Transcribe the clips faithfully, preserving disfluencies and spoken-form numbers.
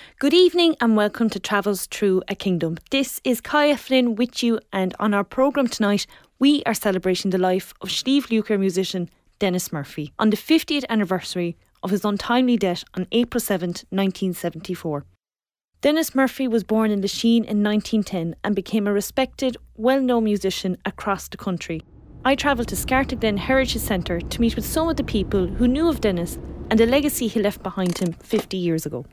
Good evening and welcome to Travels Through a Kingdom. This is Kaya Flynn with you, and on our programme tonight we are celebrating the life of Sliabh Luachra musician Denis Murphy on the fiftieth anniversary of his untimely death on April seventh, nineteen seventy-four. Denis Murphy was born in Lachine in nineteen ten and became a respected, well-known musician across the country. I travelled to Scartaglen Heritage Centre to meet with some of the people who knew of Denis and the legacy he left behind him fifty years ago.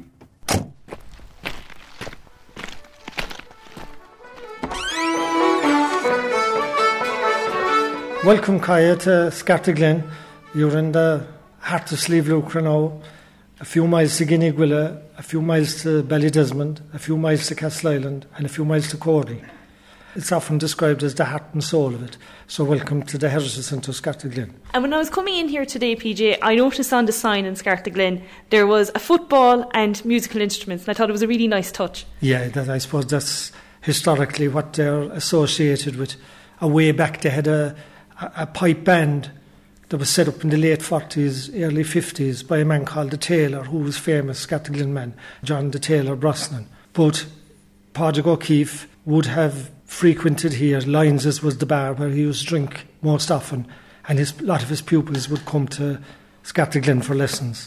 Welcome, Kaya, to Scartaglen. You're in the heart of Sliabh Luachra now. A few miles to Guineaguilla, a few miles to Ballydesmond, a few miles to Castle Island, and a few miles to Cordy. It's often described as the heart and soul of it. So welcome to the Heritage Centre of Scartaglen. And when I was coming in here today, P J, I noticed on the sign in Scartaglen there was a football and musical instruments, and I thought it was a really nice touch. Yeah, that, I suppose that's historically what they're associated with. A way back they had a, a, a pipe band that was set up in the late forties, early fifties by a man called the Taylor, who was famous Scartaglen man, John the Taylor Brosnan. But Padraig O'Keefe would have frequented here. Lyons's was the bar where he used to drink most often, and his, a lot of his pupils would come to Scartaglen for lessons.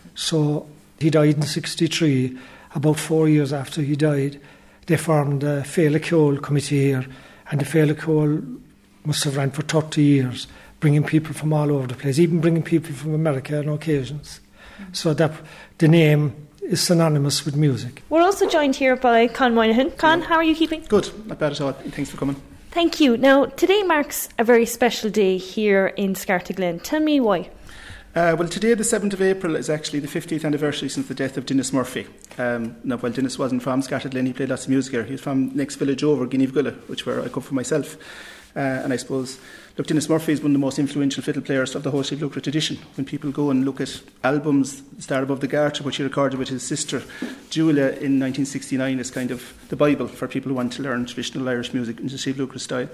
So he died in sixty-three. About four years after he died, they formed the Féile Ceoil committee here, and the Féile Ceoil must have ran for thirty years, bringing people from all over the place, even bringing people from America on occasions. Mm-hmm. So that the name is synonymous with music. We're also joined here by Con Moynihan. Con, how are you keeping? Good, not bad at all. Thanks for coming. Thank you. Now, today marks a very special day here in Scartaglen. Tell me why. Uh, well, today, the seventh of April, is actually the fiftieth anniversary since the death of Denis Murphy. Um, now, while Denis wasn't from Scartaglen, he played lots of music here. He was from next village over, Guineaguilla, which where I come from myself. Uh, and I suppose, look, Denis Murphy is one of the most influential fiddle players of the whole Sliabh Luachra tradition. When people go and look at albums, Star Above the Garter, which he recorded with his sister Julia in nineteen sixty-nine, is kind of the Bible for people who want to learn traditional Irish music in the Sliabh Luachra style.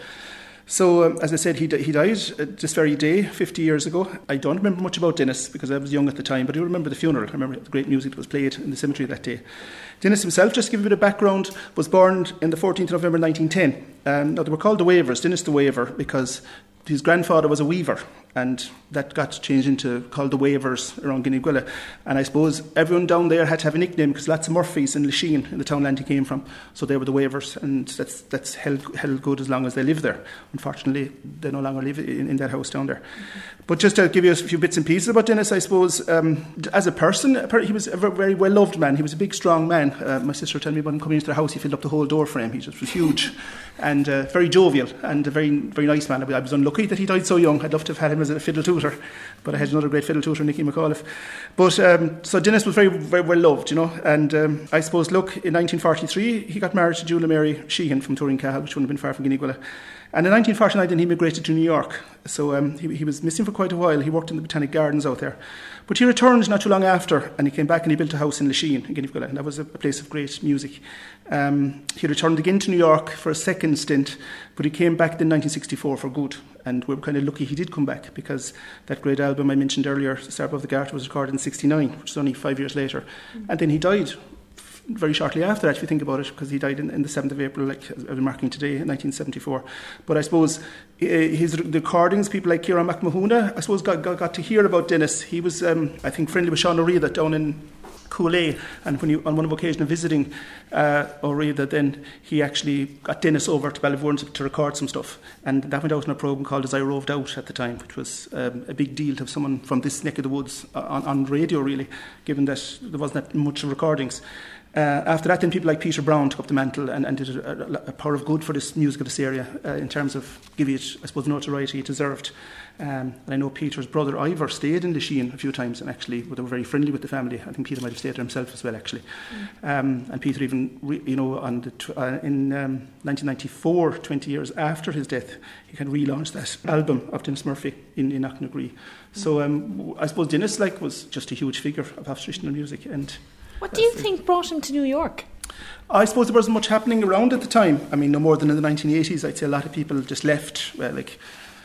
So, um, as I said, he, di- he died uh, this very day, fifty years ago. I don't remember much about Denis because I was young at the time, but I do remember the funeral. I remember the great music that was played in the cemetery that day. Denis himself, just to give you a bit of background, was born in the fourteenth of November nineteen ten. Um, now, they were called the Wavers, Denis the Waver, because his grandfather was a weaver, and that got changed into called the Wavers around Guineaguilla. And I suppose everyone down there had to have a nickname because lots of Murphys in Lachine, in the townland he came from, so they were the Wavers, and that's that's held, held good as long as they lived there. Unfortunately, they no longer live in, in that house down there. Mm-hmm. But just to give you a few bits and pieces about Denis, I suppose, um, as a person, he was a very well-loved man. He was a big, strong man. Uh, my sister told me about him coming into their house, he filled up the whole door frame. He just was huge and uh, very jovial and a very, very nice man. I was unlucky that he died so young. I'd love to have had him as a fiddle tutor, but I had another great fiddle tutor, Nicky McAuliffe. But um, so Denis was very, very well loved, you know. And um, I suppose, look, in nineteen forty-three, he got married to Julia Mary Sheehan from Turin-Cahill, which wouldn't have been far from Guineaguilla. And in nineteen forty-nine, then he migrated to New York. So um, he, he was missing for quite a while. He worked in the Botanic Gardens out there. But he returned not too long after, and he came back and he built a house in Lachine, in Guineaguilla, and that was a, a place of great music. Um, he returned again to New York for a second stint, but he came back in nineteen sixty-four for good. And we were kind of lucky he did come back, because that great album I mentioned earlier, Star Above the Garter, was recorded in sixty-nine, which is only five years later. Mm-hmm. And then he died very shortly after that, if you think about it, because he died in, in the seventh of April, like I was marking today, in nineteen seventy-four. But I suppose his the recordings, people like Ciarán Mac Mahuna, I suppose, got, got, got to hear about Denis. He was, um, I think, friendly with Sean O'Reilly down in Cooley, and when you, on one of occasion of visiting uh, O'Reilly, then he actually got Denis over to Ballyvourne to, to record some stuff, and that went out in a programme called As I Roved Out at the time, which was um, a big deal to have someone from this neck of the woods on, on radio, really, given that there wasn't that much recordings. Uh, after that, then people like Peter Brown took up the mantle and, and did a, a, a power of good for this music of this area uh, in terms of giving it, I suppose, notoriety it deserved. Um, and I know Peter's brother Ivor stayed in Lachine a few times, and actually they were very friendly with the family. I think Peter might have stayed there himself as well, actually. Mm. Um, and Peter even, re, you know, on the tw- uh, in um, nineteen ninety-four, twenty years after his death, he had relaunched that album of Denis Murphy in, in Auchnagree. Mm. So um, I suppose Denis, like, was just a huge figure of traditional music. And what do you think brought him to New York? I suppose there wasn't much happening around at the time. I mean, no more than in the nineteen eighties. I'd say a lot of people just left. Well, like,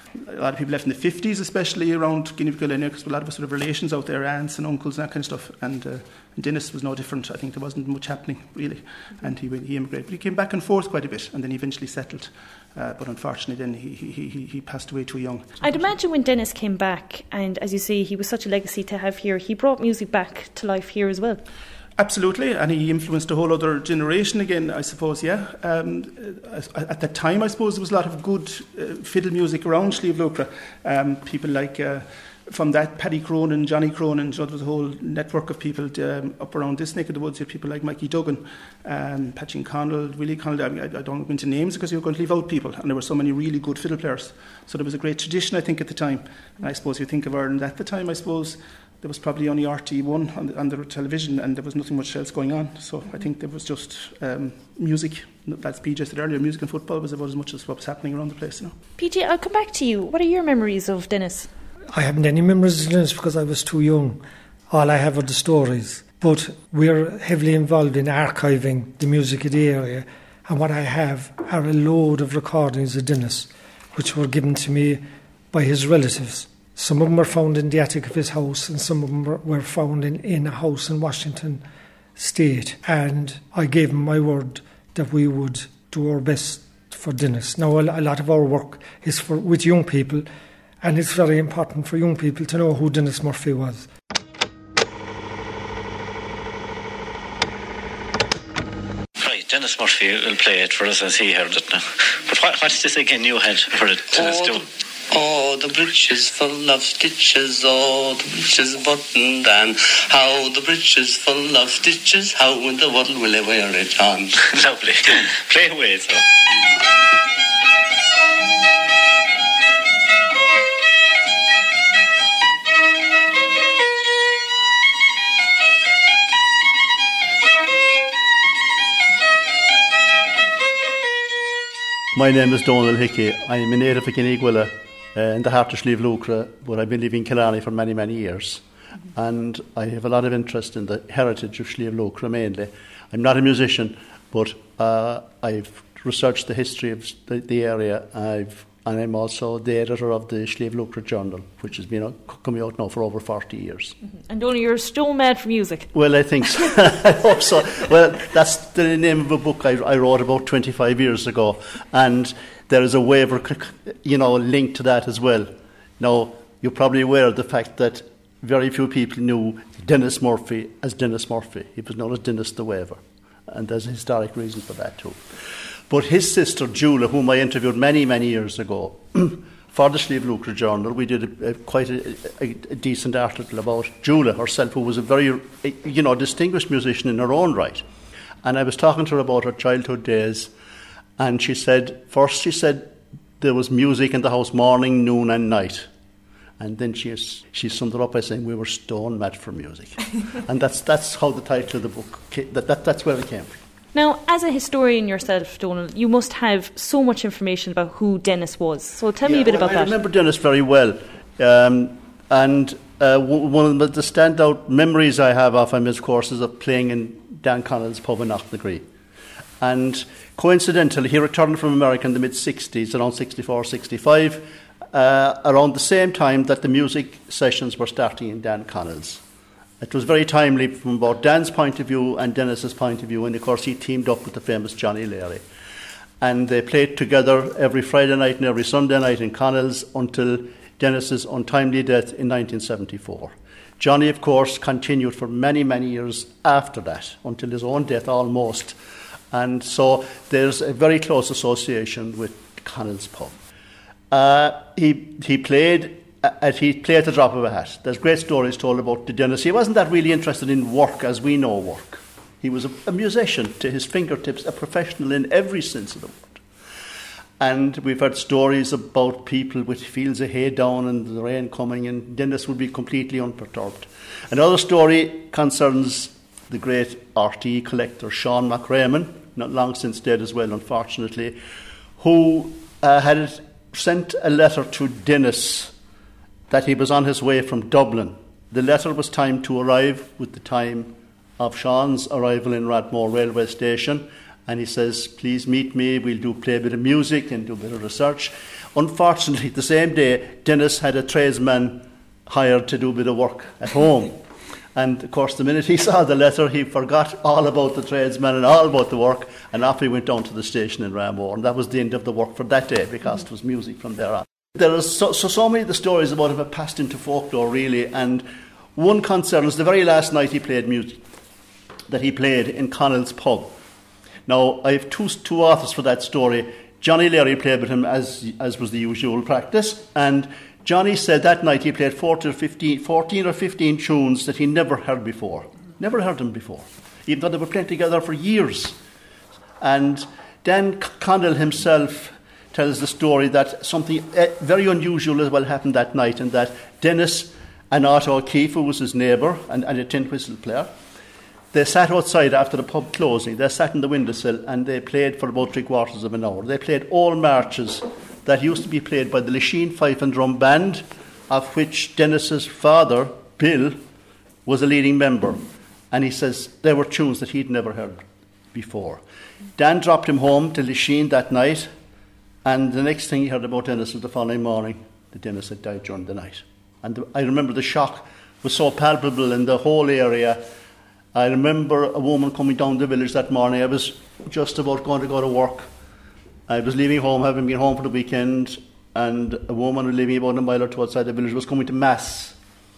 a lot of people left in the fifties, especially around Guinevere, because a lot of us would have relations out there, aunts and uncles and that kind of stuff. And, uh, and Dennis was no different. I think there wasn't much happening, really. And he, he immigrated. But he came back and forth quite a bit, and then he eventually settled. Uh, but unfortunately, then he, he, he, he passed away too young. I'd imagine when Dennis came back, and as you say, he was such a legacy to have here, he brought music back to life here as well. Absolutely, and he influenced a whole other generation again, I suppose, yeah. Um, at that time, I suppose, there was a lot of good uh, fiddle music around Sliabh Luachra. Um, people like, uh, from that, Paddy Cronin, Johnny Cronin, so there was a whole network of people um, up around this neck of the woods. You had people like Mikey Duggan, um, Patchin Connell, Willie Connell. I, mean, I, I don't go into names because you're going to leave out people, and there were so many really good fiddle players. So there was a great tradition, I think, at the time. And I suppose you think of Ireland at the time, I suppose, there was probably only R T one on the, on the television, and there was nothing much else going on. So I think there was just um, music. That's P J said earlier, music and football was about as much as what was happening around the place. You know. P J, I'll come back to you. What are your memories of Dennis? I haven't any memories of Dennis because I was too young. All I have are the stories. But we're heavily involved in archiving the music of the area, and what I have are a load of recordings of Dennis, which were given to me by his relatives. Some of them were found in the attic of his house, and some of them were, were found in, in a house in Washington State. And I gave him my word that we would do our best for Dennis. Now, a, a lot of our work is for with young people, and it's very important for young people to know who Dennis Murphy was. Right, Dennis Murphy will play it for us as he heard it now. But what, what's this again you had for it, Dennis? Oh, Oh, the breeches full of stitches, oh, the breeches buttoned, and how the breeches full of stitches, how in the world will I wear it on? Lovely. Play away, so. My name is Donald Hickey. I am a native of Guinevere. Uh, in the heart of Sliabh Luachra, but I've been living in Killarney for many, many years. And I have a lot of interest in the heritage of Sliabh Luachra mainly. I'm not a musician, but uh, I've researched the history of the, the area, I've, and I'm also the editor of the Sliabh Luachra Journal, which has been uh, coming out now for over forty years. Mm-hmm. And Donald, you're stone mad for music. Well, I think so. I hope so. Well, that's the name of a book I, I wrote about twenty-five years ago, and there is a waiver, you know, linked to that as well. Now, you're probably aware of the fact that very few people knew Dennis Murphy as Dennis Murphy. He was known as Dennis the Waver, and there's a historic reason for that too. But his sister, Julia, whom I interviewed many, many years ago, for the Sliabh Luachra Journal, we did a, a, quite a, a, a decent article about Julia herself, who was a very, you know, distinguished musician in her own right. And I was talking to her about her childhood days, and she said, first she said there was music in the house morning, noon and night. And then she she summed it up by saying we were stone mad for music. And that's that's how the title of the book, came, that, that that's where it came from. Now, as a historian yourself, Donald, you must have so much information about who Dennis was. So tell yeah, me a bit well, about I that. I remember Dennis very well. Um, and uh, w- one of the standout memories I have of him, of course, is of playing in Dan Connell's pub in Knocknagree. And coincidentally, he returned from America in the mid-sixties, around sixty-four, sixty-five, uh, around the same time that the music sessions were starting in Dan Connell's. It was very timely from both Dan's point of view and Dennis's point of view, and of course he teamed up with the famous Johnny Leary. And they played together every Friday night and every Sunday night in Connell's until Dennis's untimely death in nineteen seventy-four. Johnny, of course, continued for many, many years after that, until his own death almost. And so there's a very close association with Connell's pub. Uh, he he played at he played at the drop of a hat. There's great stories told about the Dennis. He wasn't that really interested in work as we know work. He was a, a musician to his fingertips, a professional in every sense of the word. And we've heard stories about people with fields of hay down and the rain coming, and Dennis would be completely unperturbed. Another story concerns the great R T E collector Sean McRaman, not long since dead as well, unfortunately, who uh, had sent a letter to Dennis that he was on his way from Dublin. The letter was timed to arrive with the time of Sean's arrival in Radmore railway station, and he says, please meet me, we'll do play a bit of music and do a bit of research. Unfortunately, the same day, Dennis had a tradesman hired to do a bit of work at home. And, of course, the minute he saw the letter, he forgot all about the tradesman and all about the work, and off he went down to the station in Ramore. And that was the end of the work for that day, because it was music from there on. There are so, so, so many of the stories about him have passed into folklore, really, and one concern was the very last night he played music, that he played in Connell's pub. Now, I have two, two authors for that story. Johnny Leary played with him, as, as was the usual practice, and Johnny said that night he played fourteen or fifteen, fourteen or fifteen tunes that he never heard before. Never heard them before, even though they were playing together for years. And Dan Connell himself tells the story that something very unusual as well happened that night, and that Dennis and Otto O'Keefe, who was his neighbour and, and a tin whistle player, they sat outside after the pub closing. They sat in the windowsill and they played for about three quarters of an hour. They played all marches that used to be played by the Lachine Fife and Drum Band, of which Dennis's father, Bill, was a leading member. And he says there were tunes that he'd never heard before. Dan dropped him home to Lachine that night, and the next thing he heard about Dennis was the following morning that Dennis had died during the night. And the, I remember the shock was so palpable in the whole area. I remember a woman coming down the village that morning. I was just about going to go to work. I was leaving home, having been home for the weekend, and a woman who was living about a mile or two outside the village was coming to Mass.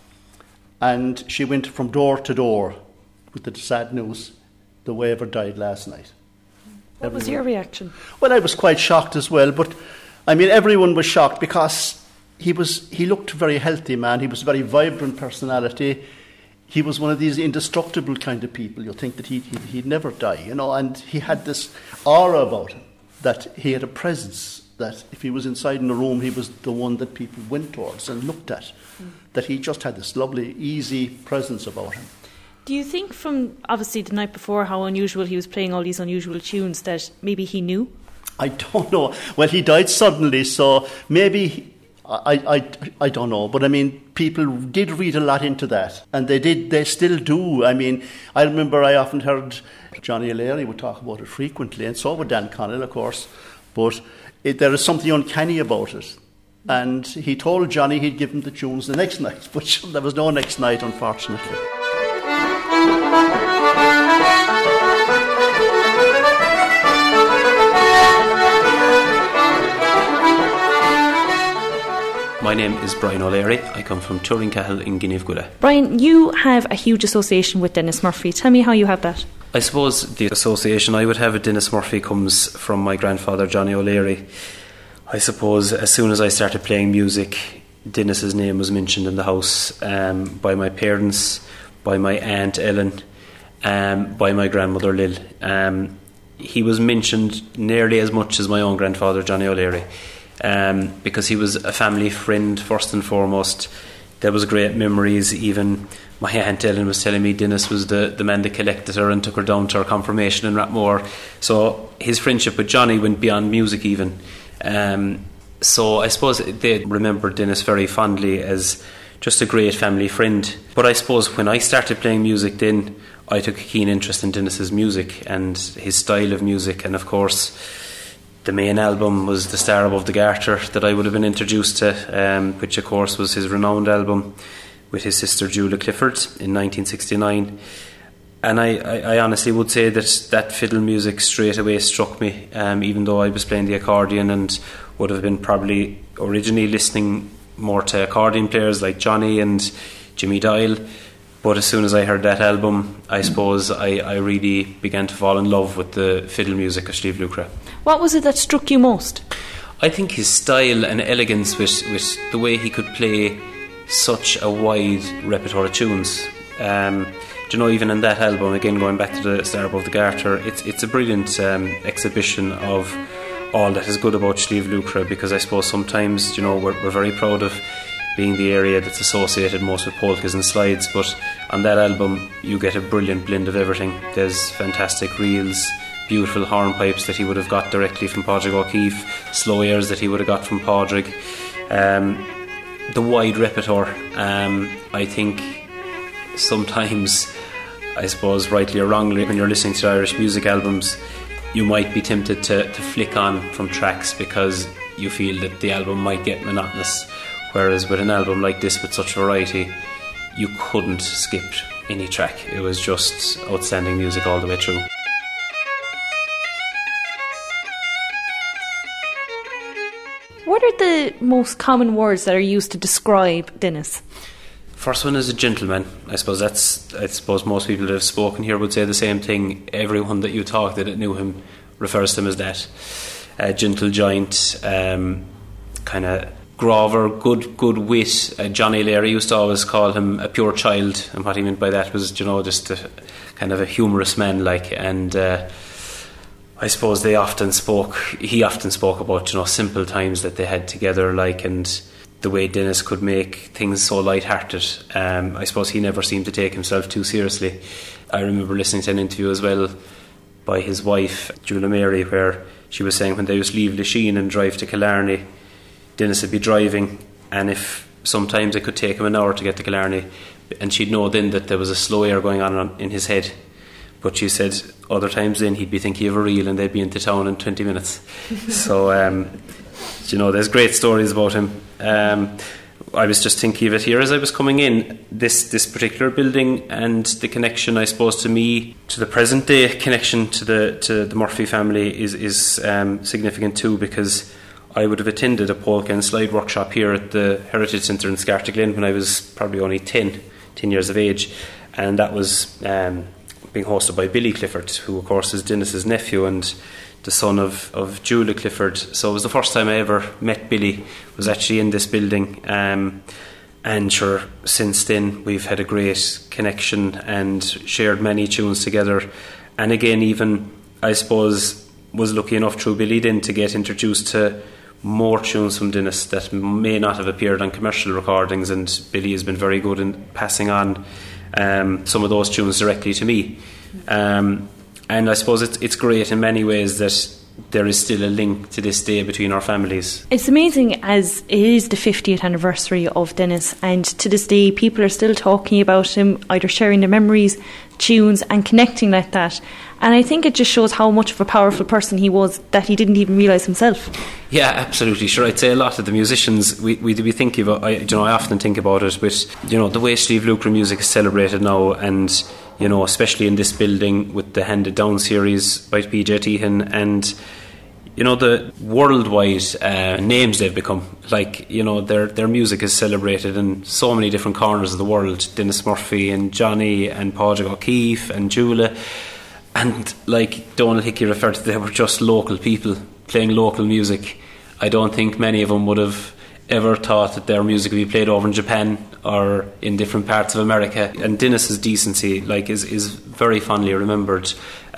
And she went from door to door with the sad news, the waver died last night. What everyone. was your reaction? Well, I was quite shocked as well, but I mean, everyone was shocked because he was he looked a very healthy man. He was a very vibrant personality. He was one of these indestructible kind of people. You'd think that he'd, he'd, he'd never die, you know, and he had this aura about him, that he had a presence, that if he was inside in a room, he was the one that people went towards and looked at, mm. that he just had this lovely, easy presence about him. Do you think from, obviously, the night before, how unusual he was playing all these unusual tunes, that maybe he knew? I don't know. Well, he died suddenly, so maybe... He, I, I, I don't know, but I mean, people did read a lot into that, and they did, they still do. I mean, I remember I often heard Johnny O'Leary would talk about it frequently, and so would Dan Connell, of course, but it, there is something uncanny about it. And he told Johnny he'd give him the tunes the next night, but there was no next night, unfortunately. My name is Brian O'Leary. I come from Turincahill in Guinea Brian, you have a huge association with Dennis Murphy. Tell me how you have that. I suppose the association I would have with Dennis Murphy comes from my grandfather, Johnny O'Leary. I suppose as soon as I started playing music, Dennis's name was mentioned in the house um, by my parents, by my aunt Ellen, um, by my grandmother Lil. Um, he was mentioned nearly as much as my own grandfather, Johnny O'Leary. Um, because he was a family friend first and foremost. There was great memories. Even my aunt Ellen was telling me Dennis was the, the man that collected her and took her down to her confirmation in Rathmore. So his friendship with Johnny went beyond music even. Um, so I suppose they remember Dennis very fondly as just a great family friend. But I suppose when I started playing music then, I took a keen interest in Dennis's music and his style of music, and of course the main album was The Star Above the Garter that I would have been introduced to, um, which of course was his renowned album with his sister Julia Clifford in nineteen sixty-nine. And I, I, I honestly would say that that fiddle music straight away struck me, um, even though I was playing the accordion and would have been probably originally listening more to accordion players like Johnny and Jimmy Doyle. But as soon as I heard that album, I suppose I, I really began to fall in love with the fiddle music of Steve Lucre. What was it that struck you most? I think his style and elegance with, with the way he could play such a wide repertoire of tunes. Um, do you know, even in that album, again going back to The Star Above the Garter, it's, it's a brilliant um, exhibition of all that is good about Steve Lucre, because I suppose sometimes, you know, we're, we're very proud of being the area that's associated most with polkas and slides, but on that album you get a brilliant blend of everything. There's fantastic reels, beautiful hornpipes that he would have got directly from Padraig O'Keefe, slow airs that he would have got from Padraig, um, the wide repertoire. um, I think sometimes, I suppose rightly or wrongly, when you're listening to Irish music albums, you might be tempted to, to flick on from tracks because you feel that the album might get monotonous. Whereas with an album like this with such variety, you couldn't skip any track. It was just outstanding music all the way through. What are the most common words that are used to describe Dennis? First one is a gentleman. I suppose that's. I suppose most people that have spoken here would say the same thing. Everyone that you talk to that knew him refers to him as that. A gentle giant, um, kind of grover, good good wit. Uh, Johnny Leary used to always call him a pure child, and what he meant by that was, you know, just a kind of a humorous man, like. And uh, I suppose they often spoke. He often spoke about, you know, simple times that they had together, like, and the way Dennis could make things so light-hearted. Um, I suppose he never seemed to take himself too seriously. I remember listening to an interview as well by his wife, Julia Mary, where she was saying when they used to leave Lachine and drive to Killarney, Dennis would be driving, and if sometimes it could take him an hour to get to Killarney, and she'd know then that there was a slow air going on in his head. But she said other times then he'd be thinking of a reel and they'd be into town in twenty minutes. So, um, you know, there's great stories about him. Um, I was just thinking of it here as I was coming in, this this particular building and the connection, I suppose, to me, to the present day connection to the to the Murphy family is, is um, significant too, because I would have attended a polka and slide workshop here at the Heritage Centre in Scartaglen when I was probably only ten, ten years of age, and that was um, being hosted by Billy Clifford, who of course is Dennis's nephew and the son of, of Julia Clifford. So it was the first time I ever met Billy, was actually in this building, um, and sure, since then we've had a great connection and shared many tunes together. And again, even I suppose was lucky enough through Billy then to get introduced to more tunes from Dennis that may not have appeared on commercial recordings, and Billy has been very good in passing on um, some of those tunes directly to me. Um, and I suppose it's, it's great in many ways that there is still a link to this day between our families. It's amazing, as it is the fiftieth anniversary of Dennis, and to this day people are still talking about him, either sharing their memories, tunes, and connecting like that. And I think it just shows how much of a powerful person he was that he didn't even realise himself. Yeah, absolutely. Sure, I'd say a lot of the musicians we we be thinking about. I, you know, I often think about it with, you know, the way Sliabh Luachra music is celebrated now, and you know, especially in this building with the Handed Down series by P J Tehan, and you know, the worldwide uh, names they've become. Like, you know, their their music is celebrated in so many different corners of the world. Dennis Murphy and Johnny and Padraig O'Keefe and Julia. And like Donald Hickey referred to, they were just local people playing local music. I don't think many of them would have ever thought that their music would be played over in Japan or in different parts of America. And Dennis's decency, like, is is very fondly remembered.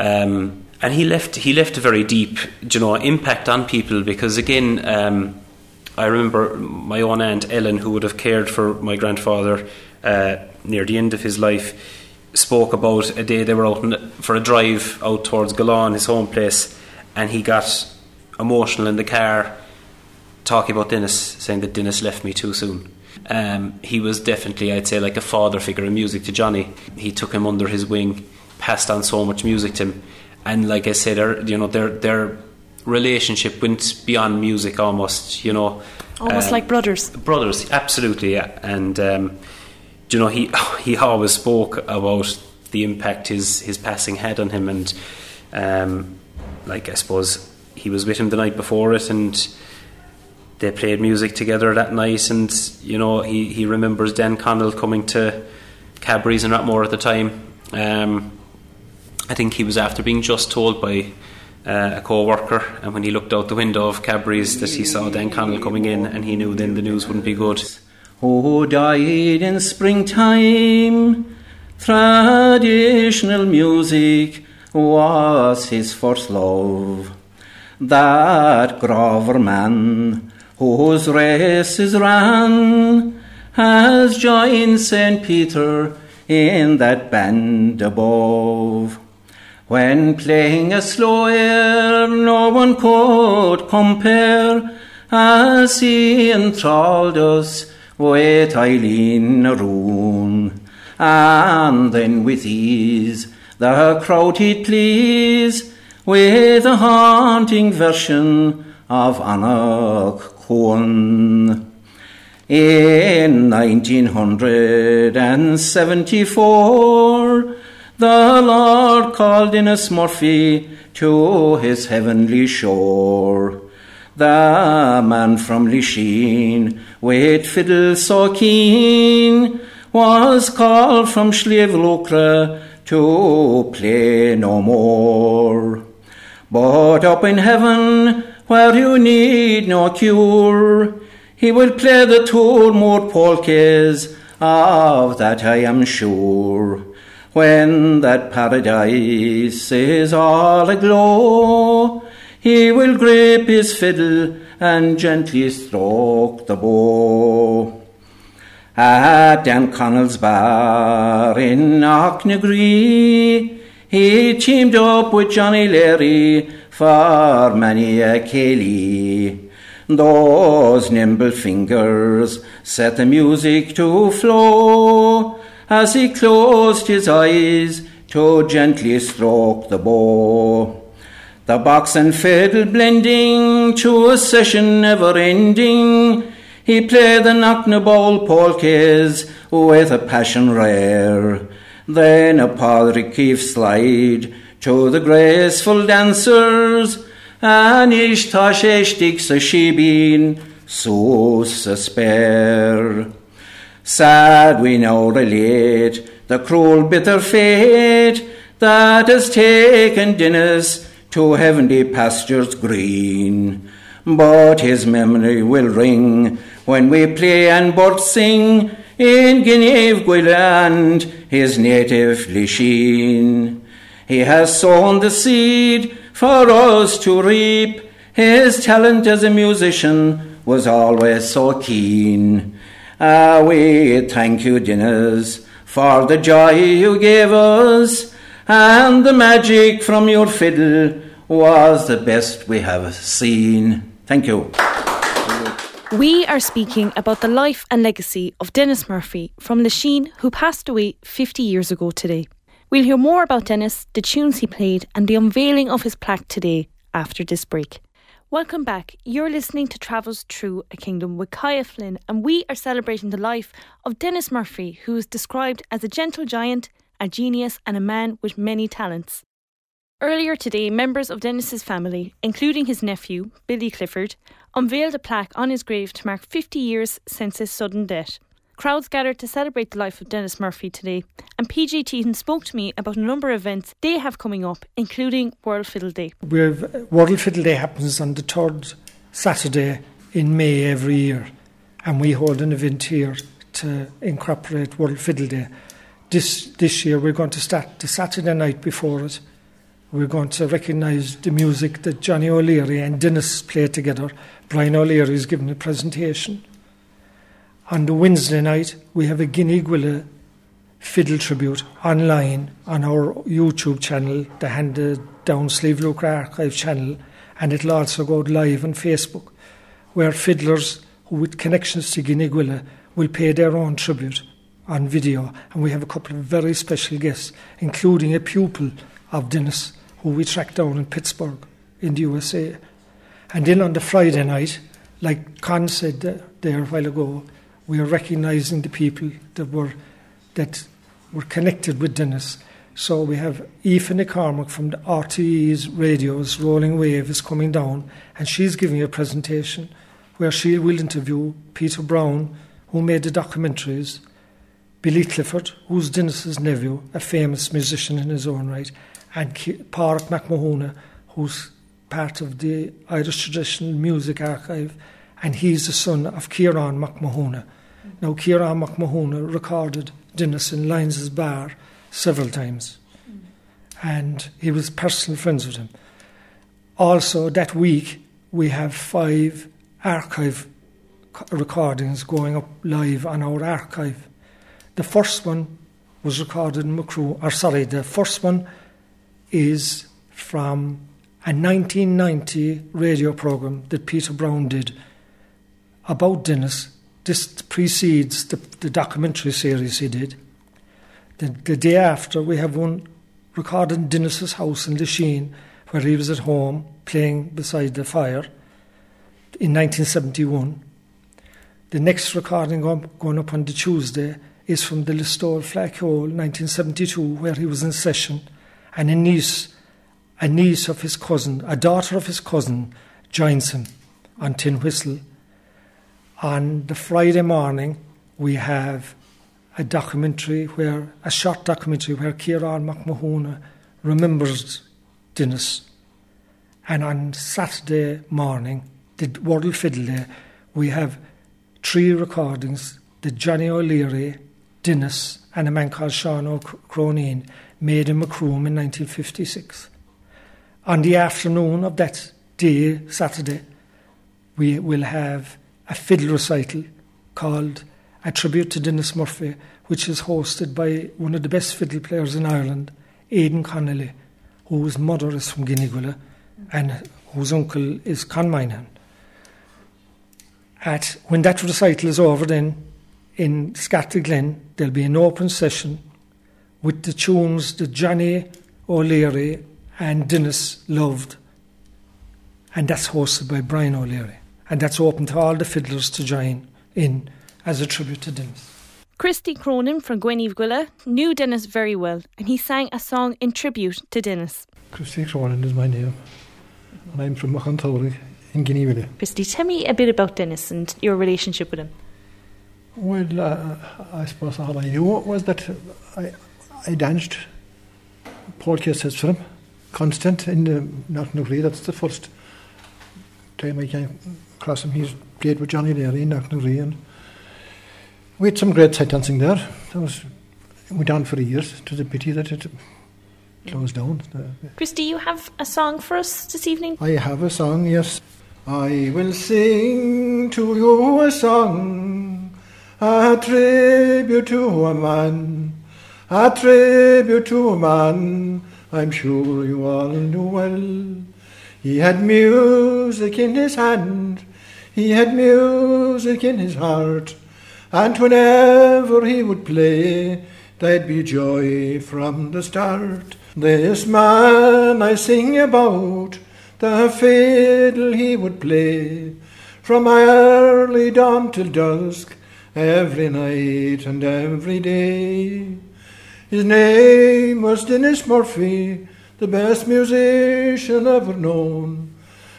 Um, and he left he left a very deep, you know, impact on people, because again, um, I remember my own aunt Ellen, who would have cared for my grandfather uh, near the end of his life, spoke about a day they were out for a drive out towards Galan, his home place, and he got emotional in the car talking about Dennis, saying that Dennis left me too soon. Um, he was definitely, I'd say, like a father figure in music to Johnny. He took him under his wing, passed on so much music to him, and like I said, their, you know, their their relationship went beyond music almost, you know. Almost um, like brothers. Brothers, absolutely, yeah. And um, you know, he he always spoke about the impact his, his passing had on him, and um, like I suppose he was with him the night before it, and they played music together that night, and you know, he, he remembers Dan Connell coming to Cadbury's in Rathmore at the time. Um, I think he was after being just told by uh, a co-worker, and when he looked out the window of Cadbury's that he saw Dan Connell coming in, and he knew then the news wouldn't be good. Who died in springtime, traditional music was his first love. That grover man whose races ran has joined Saint Peter in that band above. When playing a slow air no one could compare, as he enthralled us with Eileen Aroon, and then with ease the crowd he'd please with a haunting version of Anach Cohen. In nineteen seventy-four, the Lord called Dennis Murphy to his heavenly shore. The man from Lisheen, with fiddle so keen, was called from Slieve to play no more. But up in heaven, where you need no cure, he will play the Tulmore polkas, of that I am sure. When that paradise is all aglow, he will grip his fiddle and gently stroke the bow. At Dan Connell's bar in Auchnagree, he teamed up with Johnny Leary for many a ceilidh. Those nimble fingers set the music to flow as he closed his eyes to gently stroke the bow. The box and fiddle blending to a session never ending, he played the Knocknabowl polkas with a passion rare. Then a Paul Keefe slide to the graceful dancers, and ish tash eshtik sa shebeen so spare. Sad we now relate the cruel bitter fate that has taken Dennis to heavenly pastures green. But his memory will ring when we play and bird sing in Guineve Gwyland, his native Lisheen. He has sown the seed for us to reap. His talent as a musician was always so keen. Ah, we thank you, Dennis, for the joy you gave us, and the magic from your fiddle was the best we have seen. Thank you. We are speaking about the life and legacy of Dennis Murphy from Lisheen, who passed away fifty years ago today. We'll hear more about Dennis, the tunes he played, and the unveiling of his plaque today after this break. Welcome back. You're listening to Travels Through a Kingdom with Kaya Flynn, and we are celebrating the life of Dennis Murphy, who is described as a gentle giant, a genius, and a man with many talents. Earlier today, members of Dennis's family, including his nephew, Billy Clifford, unveiled a plaque on his grave to mark fifty years since his sudden death. Crowds gathered to celebrate the life of Dennis Murphy today, and P J Teaton spoke to me about a number of events they have coming up, including World Fiddle Day. We have, World Fiddle Day happens on the third Saturday in May every year, and we hold an event here to incorporate World Fiddle Day. This, this year we're going to start the Saturday night before it. We're going to recognise the music that Johnny O'Leary and Dennis played together. Brian O'Leary is giving a presentation. On the Wednesday night, we have a Guinea-Gwilla fiddle tribute online on our YouTube channel, the Handed Down Slieve Luke Archive channel, and it'll also go live on Facebook, where fiddlers who with connections to Guinea-Gwilla will pay their own tribute on video. And we have a couple of very special guests, including a pupil of Dennis, who we tracked down in Pittsburgh in the U S A. And then on the Friday night, like Con said there a while ago, we are recognising the people that were that were connected with Dennis. So we have Aoife McCormack from the R T E's radios, Rolling Wave, is coming down, and she's giving a presentation where she will interview Peter Brown, who made the documentaries, Billy Clifford, who's Dennis's nephew, a famous musician in his own right, and Pádraig McMahona, who's part of the Irish Traditional Music Archive, and he's the son of Ciarán McMahona. Now, Ciarán McMahona recorded Dennis in Lyons' bar several times, and he was personal friends with him. Also, that week, we have five archive recordings going up live on our archive. The first one was recorded in Macroom, or sorry, the first one is from a nineteen ninety radio programme that Peter Brown did about Dennis. This precedes the, the documentary series he did. The, the day after, we have one recorded in Dennis's house in Lisheen, where he was at home playing beside the fire. in nineteen seventy-one. The next recording going up on the Tuesday is from the Listowel Flackhole, nineteen seventy-two, where he was in session, and a niece, a niece of his cousin, a daughter of his cousin, joins him on tin whistle. On the Friday morning, we have a documentary where, a short documentary where Kieran McMahon remembers Dennis. And on Saturday morning, the World Fiddle Day, we have three recordings that Johnny O'Leary, Dennis, and a man called Sean O'Croneen made in Macroom in nineteen fifty-six. On the afternoon of that day, Saturday, we will have a fiddle recital called A Tribute to Dennis Murphy, which is hosted by one of the best fiddle players in Ireland, Aidan Connolly, whose mother is from Guineguilla and whose uncle is Conmynan. At, when that recital is over then, in Scatterglen, there'll be an open session with the tunes that Johnny O'Leary and Dennis loved. And that's hosted by Brian O'Leary. And that's open to all the fiddlers to join in as a tribute to Dennis. Christy Cronin from Gwenyvguilla knew Dennis very well, and he sang a song in tribute to Dennis. Christy Cronin is my name, and I'm from Machantowry in Guineaville. Christy, tell me a bit about Dennis and your relationship with him. Well, uh, I suppose all I knew was that I, I danced polka sets for him, constant in the Knocknagree. That's the first time I came across him. He's played with Johnny Leary in Knocknagree, and we had some great set dancing there. That was went on for years. It was a pity that it closed down. Christy, you have a song for us this evening? I have a song, yes. I will sing to you a song, a tribute to a man, a tribute to a man I'm sure you all know well. He had music in his hand, he had music in his heart, and whenever he would play, there'd be joy from the start. This man I sing about, the fiddle he would play, from early dawn till dusk, every night and every day. His name was Dennis Murphy, the best musician ever known.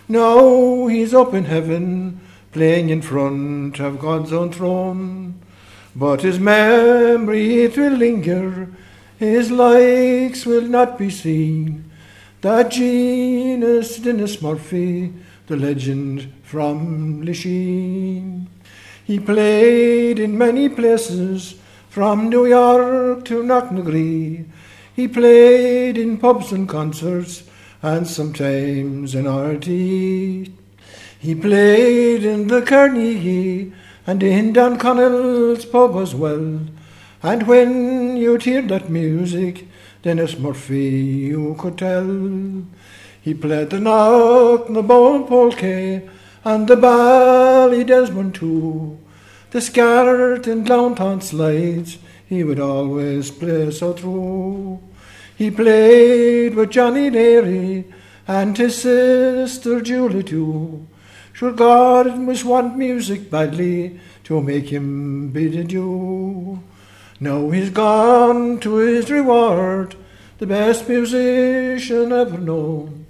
Now he's up in heaven, playing in front of God's own throne. But his memory it will linger, his likes will not be seen. That genius Dennis Murphy, the legend from Lisheen. He played in many places, from New York to Knocknagree. He played in pubs and concerts, and sometimes in R T E. He played in the Carnegie, and in Dan Connell's pub as well. And when you'd hear that music, Dennis Murphy you could tell. He played the knock, the bowl polka, and the bally Desmond too. The scarlet and Lowntown slides, he would always play so true. He played with Johnny Leary and his sister Julie too. Sure God must want music badly to make him bid adieu. Now he's gone to his reward, the best musician ever known.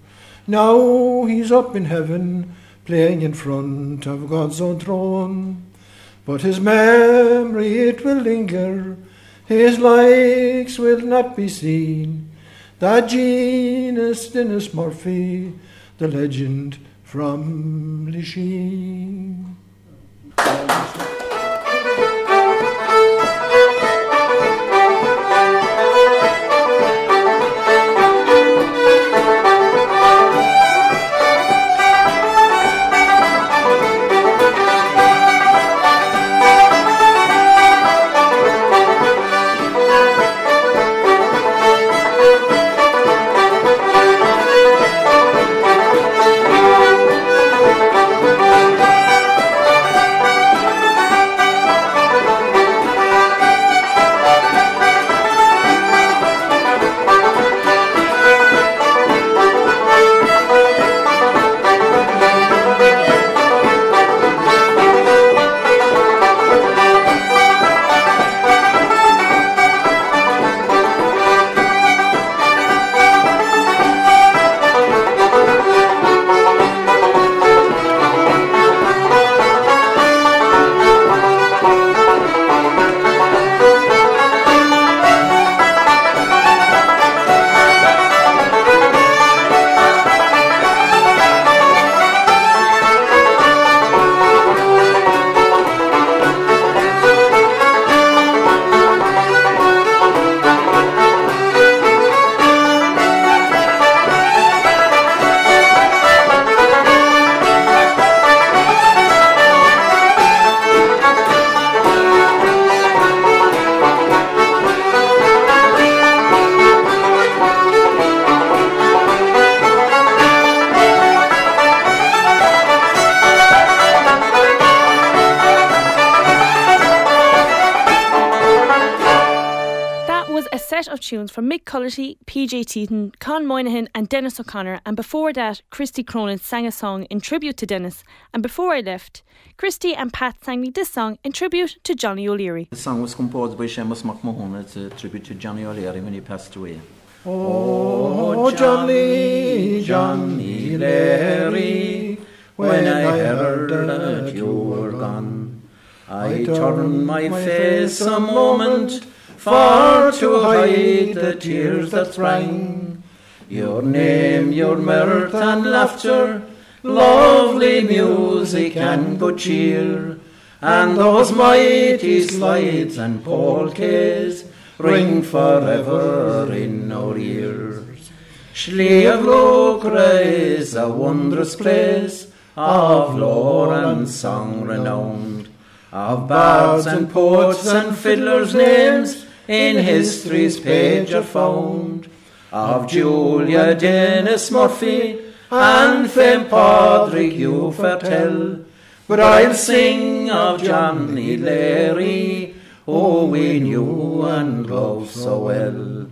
Now he's up in heaven, playing in front of God's own throne. But his memory it will linger, his likes will not be seen. That genius Dennis Murphy, the legend from Lisheen. tunes from Mick Cullity, P J Teaton, Con Moynihan and Dennis O'Connor, and before that Christy Cronin sang a song in tribute to Dennis, and before I left, Christy and Pat sang me this song in tribute to Johnny O'Leary. The song was composed by Seamus McMahon. It's a tribute to Johnny O'Leary when he passed away. Oh, Johnny, Johnny Leary, when I heard that you were gone, I turned my face a moment for to hide the tears that sprang. Your name, your mirth and laughter, lovely music and good cheer, and those mighty slides and polkas ring forever in our ears. Slieve Lucre is a wondrous place, of lore and song renowned, of bards and poets and fiddlers' names in history's page are found, of Julia Dennis Murphy and famed Padraig Hugh Fertel. But I'll sing of Johnny Leary, who we knew and loved so well.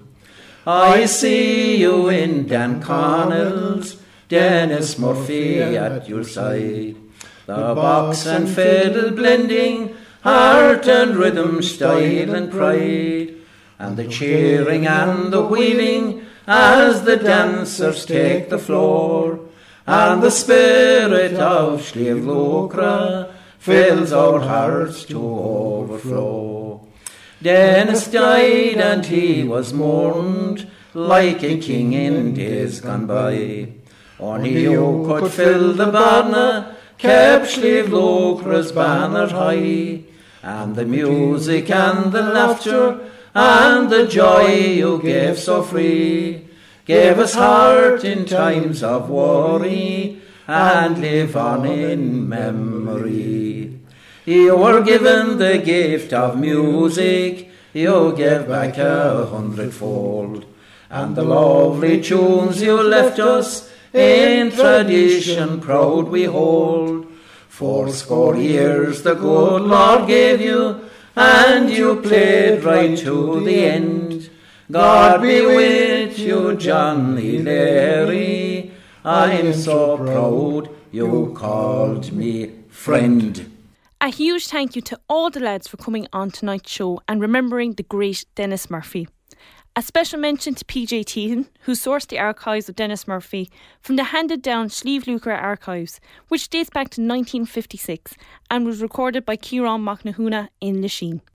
I see you in Dan Connell's, Dennis Murphy at your side, the box and fiddle blending, heart and rhythm, style and pride, and the cheering and the wheeling as the dancers take the floor, and the spirit of Slieve Lucre fills our hearts to overflow. Dennis died and he was mourned like a king in days gone by. Only you could fill the banner, kept Slieve Lucre's banner high, and the music and the laughter and the joy you gave so free gave us heart in times of worry and live on in memory. You were given the gift of music, you gave back a hundredfold, and the lovely tunes you left us in tradition proud we hold. Fourscore years the good Lord gave you, and you played right to the end. God be with you, Johnny Leary, I'm so proud you called me friend. A huge thank you to all the lads for coming on tonight's show and remembering the great Dennis Murphy. A special mention to P J Teaton, who sourced the archives of Dennis Murphy from the handed-down Slieve Lucre archives, which dates back to nineteen fifty-six and was recorded by Ciarán Mac na Húna in Lachine.